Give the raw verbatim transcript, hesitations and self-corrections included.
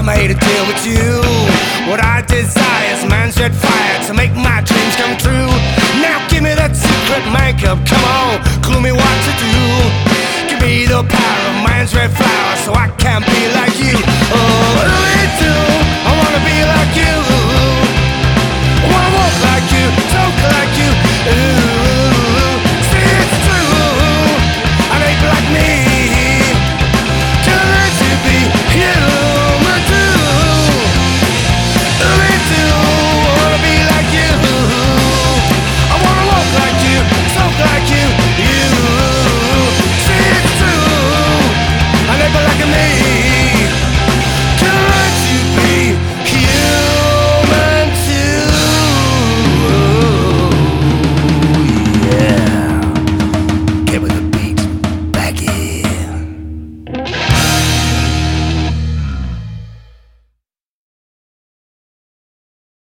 made a deal with you. What I desire is man's red fire to make my dreams come true. Now give me that secret makeup, come on, clue me what to do. Give me the power of man's red flower so I can be like you. Oh.